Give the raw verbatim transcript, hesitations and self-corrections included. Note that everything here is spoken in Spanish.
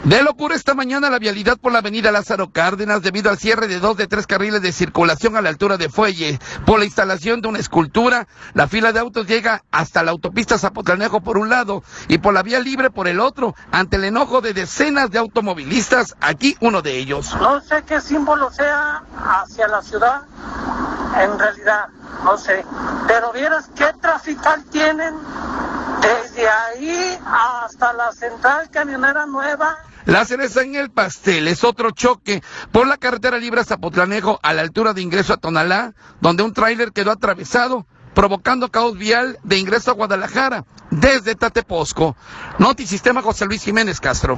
De locura esta mañana la vialidad por la avenida Lázaro Cárdenas debido al cierre de dos de tres carriles de circulación a la altura de Fuelle. Por la instalación de una escultura, la fila de autos llega hasta la autopista Zapotlanejo por un lado y por la vía libre por el otro, ante el enojo de decenas de automovilistas, aquí uno de ellos. No sé qué símbolo sea hacia la ciudad, en realidad, no sé, pero vieras qué trafical tienen desde ahí hasta la central camionera nueva. La cereza en el pastel es otro choque por la carretera libre a Zapotlanejo a la altura de ingreso a Tonalá, donde un tráiler quedó atravesado, provocando caos vial de ingreso a Guadalajara desde Tateposco. Notisistema, José Luis Jiménez Castro.